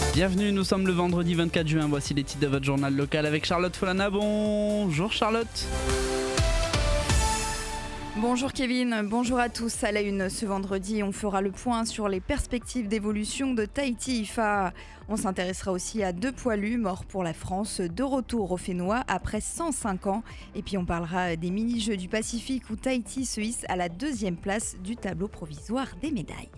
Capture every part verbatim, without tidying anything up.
Bienvenue, nous sommes le vendredi vingt-quatre juin, voici les titres de votre journal local avec Charlotte Folana. Bonjour Charlotte. Bonjour Kevin, bonjour à tous. À la une ce vendredi, on fera le point sur les perspectives d'évolution de Tahiti IFA. On s'intéressera aussi à deux poilus morts pour la France, de retour au Fénois après cent cinq ans. Et puis on parlera des mini-jeux du Pacifique où Tahiti se hisse à la deuxième place du tableau provisoire des médailles.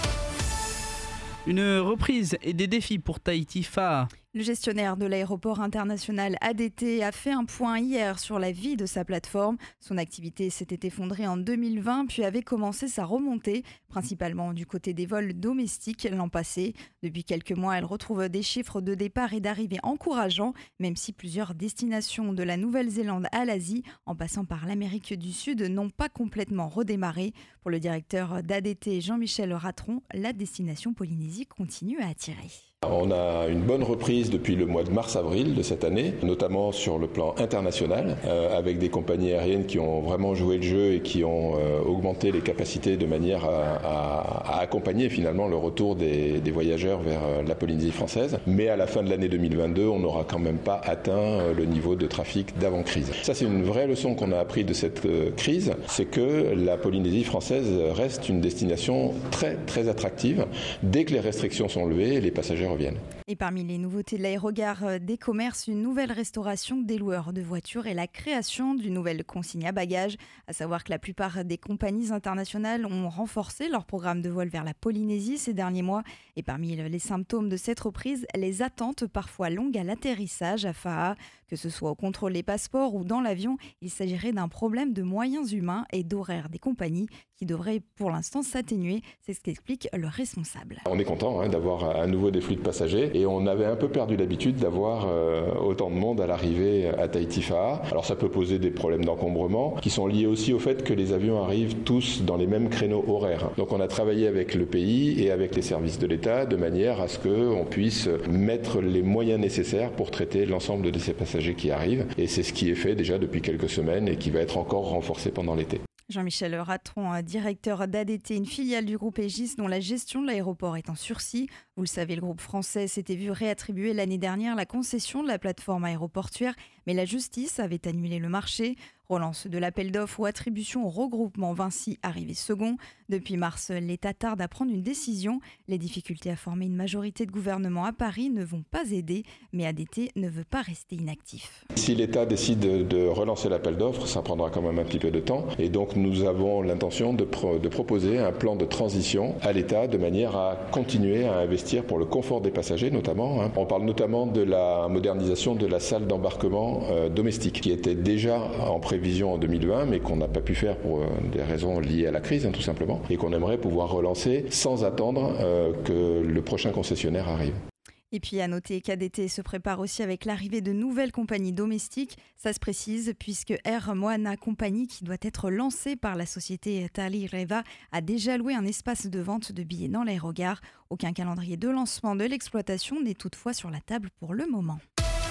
Une reprise et des défis pour Tahiti F A A. Le gestionnaire de l'aéroport international A D T a fait un point hier sur la vie de sa plateforme. Son activité s'était effondrée en deux mille vingt puis avait commencé sa remontée, principalement du côté des vols domestiques l'an passé. Depuis quelques mois, elle retrouve des chiffres de départ et d'arrivée encourageants, même si plusieurs destinations de la Nouvelle-Zélande à l'Asie, en passant par l'Amérique du Sud, n'ont pas complètement redémarré. Pour le directeur d'A D T, Jean-Michel Ratron, la destination Polynésie continue à attirer. On a une bonne reprise depuis le mois de mars-avril de cette année, notamment sur le plan international, euh, avec des compagnies aériennes qui ont vraiment joué le jeu et qui ont euh, augmenté les capacités de manière à, à, à accompagner finalement le retour des, des voyageurs vers euh, la Polynésie française. Mais à la fin de l'année deux mille vingt-deux, on n'aura quand même pas atteint euh, le niveau de trafic d'avant-crise. Ça, c'est une vraie leçon qu'on a appris de cette euh, crise, c'est que la Polynésie française reste une destination très très attractive. Dès que les restrictions sont levées, les passagers reviennent. Et parmi les nouveautés de l'aérogare des commerces, une nouvelle restauration des loueurs de voitures et la création d'une nouvelle consigne à bagages. À savoir que la plupart des compagnies internationales ont renforcé leur programme de vol vers la Polynésie ces derniers mois. Et parmi les symptômes de cette reprise, les attentes parfois longues à l'atterrissage à F A A. Que ce soit au contrôle des passeports ou dans l'avion, il s'agirait d'un problème de moyens humains et d'horaires des compagnies qui devrait pour l'instant s'atténuer. C'est ce qu'explique le responsable. On est content hein, d'avoir à nouveau des flux de passagers et on avait un peu perdu l'habitude d'avoir euh, autant de monde à l'arrivée à Tahiti F A A. Alors ça peut poser des problèmes d'encombrement qui sont liés aussi au fait que les avions arrivent tous dans les mêmes créneaux horaires. Donc on a travaillé avec le pays et avec les services de l'État de manière à ce qu'on puisse mettre les moyens nécessaires pour traiter l'ensemble de ces passagers qui arrivent. Et c'est ce qui est fait déjà depuis quelques semaines et qui va être encore renforcé pendant l'été. Jean-Michel Ratron, directeur d'A D T, une filiale du groupe Aegis dont la gestion de l'aéroport est en sursis. Vous le savez, le groupe français s'était vu réattribuer l'année dernière la concession de la plateforme aéroportuaire, mais la justice avait annulé le marché. Relance de l'appel d'offres ou attribution au regroupement Vinci arrivé second. Depuis mars, l'État tarde à prendre une décision. Les difficultés à former une majorité de gouvernement à Paris ne vont pas aider, mais A D T ne veut pas rester inactif. Si l'État décide de relancer l'appel d'offres, ça prendra quand même un petit peu de temps. Et donc nous avons l'intention de, pro- de proposer un plan de transition à l'État de manière à continuer à investir pour le confort des passagers notamment. Hein. On parle notamment de la modernisation de la salle d'embarquement euh, domestique qui était déjà en prévision vision en deux mille vingt, mais qu'on n'a pas pu faire pour des raisons liées à la crise, hein, tout simplement, et qu'on aimerait pouvoir relancer sans attendre euh, que le prochain concessionnaire arrive. Et puis à noter qu'A D T se prépare aussi avec l'arrivée de nouvelles compagnies domestiques. Ça se précise puisque Air Moana Company, qui doit être lancée par la société Tali Reva, a déjà loué un espace de vente de billets dans l'aérogare. Aucun calendrier de lancement de l'exploitation n'est toutefois sur la table pour le moment.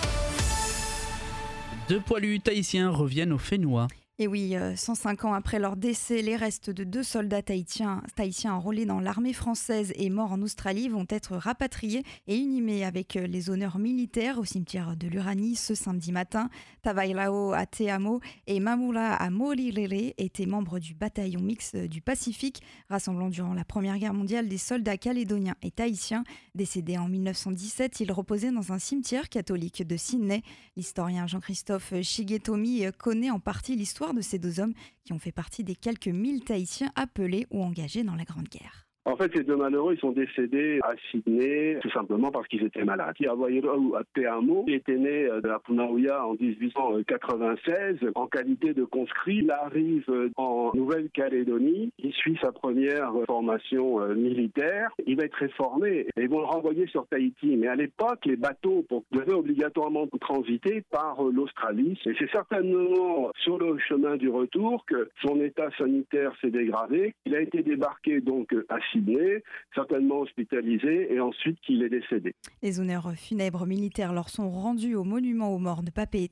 Deux poilus tahitiens reviennent au Fénois. Et oui, cent cinq ans après leur décès, les restes de deux soldats tahitiens, tahitiens enrôlés dans l'armée française et morts en Australie vont être rapatriés et inhumés avec les honneurs militaires au cimetière de l'Uranie ce samedi matin. Tavailao à Te Amo et Mamula à Morirere étaient membres du bataillon mixte du Pacifique, rassemblant durant la Première Guerre mondiale des soldats calédoniens et tahitiens. Décédés en mille neuf cent dix-sept, ils reposaient dans un cimetière catholique de Sydney. L'historien Jean-Christophe Shigetomi connaît en partie l'histoire de ces deux hommes qui ont fait partie des quelques mille Tahitiens appelés ou engagés dans la Grande Guerre. En fait, ces deux malheureux, ils sont décédés à Sydney, tout simplement parce qu'ils étaient malades. Tavailao à Te Amo était né de la Punauia en dix-huit cent quatre-vingt-seize. En qualité de conscrit, il arrive en Nouvelle-Calédonie. Il suit sa première formation militaire. Il va être réformé et ils vont le renvoyer sur Tahiti. Mais à l'époque, les bateaux devaient obligatoirement transiter par l'Australie. Et c'est certainement sur le chemin du retour que son état sanitaire s'est dégradé. Il a été débarqué donc à Sydney, certainement hospitalisé, et ensuite qu'il est décédé. Les honneurs funèbres militaires leur sont rendus au monument aux morts de Papeete.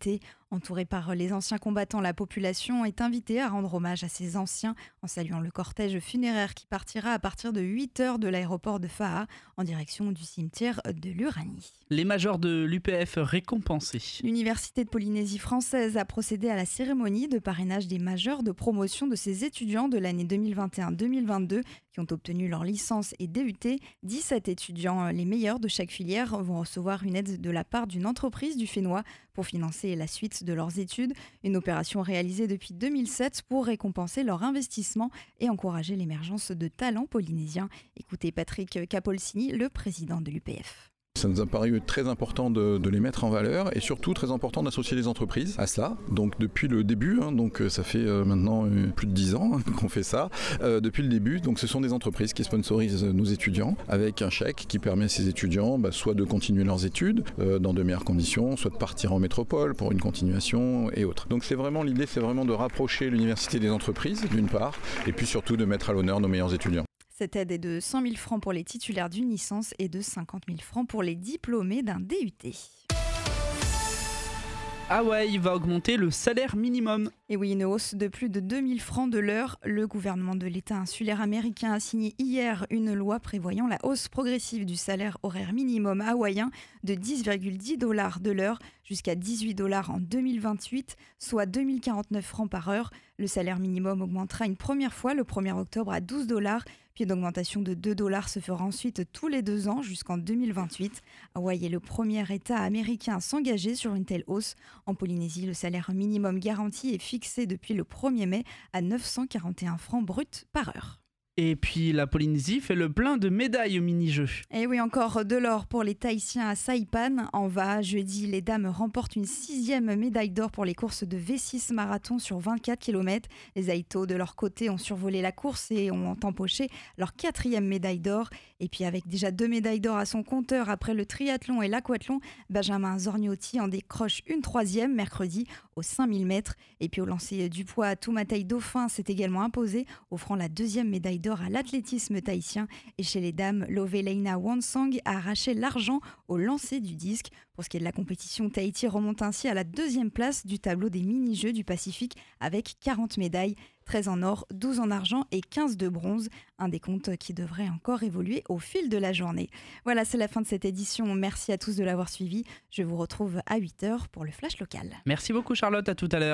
Entourée par les anciens combattants, la population est invitée à rendre hommage à ces anciens en saluant le cortège funéraire qui partira à partir de huit heures de l'aéroport de Faha en direction du cimetière de l'Uranie. Les majors de l'U P F récompensés. L'Université de Polynésie française a procédé à la cérémonie de parrainage des majors de promotion de ses étudiants de l'année deux mille vingt et un deux mille vingt-deux qui ont obtenu leur licence et D U T. dix-sept étudiants, les meilleurs de chaque filière, vont recevoir une aide de la part d'une entreprise du Fénois pour financer la suite de leurs études. Une opération réalisée depuis deux mille sept pour récompenser leur investissement et encourager l'émergence de talents polynésiens. Écoutez Patrick Capolsini, le président de l'U P F. Ça nous a paru très important de, de les mettre en valeur et surtout très important d'associer les entreprises à cela. Donc depuis le début, hein, donc ça fait euh, maintenant euh, plus de dix ans hein, qu'on fait ça. Euh, depuis le début, donc ce sont des entreprises qui sponsorisent nos étudiants avec un chèque qui permet à ces étudiants bah, soit de continuer leurs études euh, dans de meilleures conditions, soit de partir en métropole pour une continuation et autres. Donc c'est vraiment l'idée, c'est vraiment de rapprocher l'université des entreprises d'une part et puis surtout de mettre à l'honneur nos meilleurs étudiants. Cette aide est de cent mille francs pour les titulaires d'une licence et de cinquante mille francs pour les diplômés d'un D U T. Hawaï va augmenter le salaire minimum. Et oui, une hausse de plus de deux mille francs de l'heure. Le gouvernement de l'État insulaire américain a signé hier une loi prévoyant la hausse progressive du salaire horaire minimum hawaïen de dix virgule dix dollars de l'heure jusqu'à dix-huit dollars en deux mille vingt-huit, soit deux mille quarante-neuf francs par heure. Le salaire minimum augmentera une première fois le premier octobre à douze dollars. Puis une augmentation de deux dollars se fera ensuite tous les deux ans jusqu'en deux mille vingt-huit. Hawaï est le premier État américain à s'engager sur une telle hausse. En Polynésie, le salaire minimum garanti est fixé depuis le premier mai à neuf cent quarante et un francs bruts par heure. Et puis la Polynésie fait le plein de médailles au mini-jeu. Et oui, encore de l'or pour les Tahitiens à Saipan. En va, jeudi, les dames remportent une sixième médaille d'or pour les courses de V six marathon sur vingt-quatre kilomètres. Les Aïtos, de leur côté, ont survolé la course et ont empoché leur quatrième médaille d'or. Et puis avec déjà deux médailles d'or à son compteur après le triathlon et l'aquathlon, Benjamin Zorniotti en décroche une troisième mercredi aux cinq mille mètres. Et puis au lancer du poids, Toumatai Dauphin s'est également imposé, offrant la deuxième médaille d'or à l'athlétisme tahitien. Et chez les dames, Lovelaina Wansang a arraché l'argent au lancer du disque. Pour ce qui est de la compétition, Tahiti remonte ainsi à la deuxième place du tableau des mini-jeux du Pacifique avec quarante médailles, treize en or, douze en argent et quinze de bronze. Un décompte qui devrait encore évoluer au fil de la journée. Voilà, c'est la fin de cette édition. Merci à tous de l'avoir suivi. Je vous retrouve à huit heures pour le Flash Local. Merci beaucoup Charlotte, à tout à l'heure.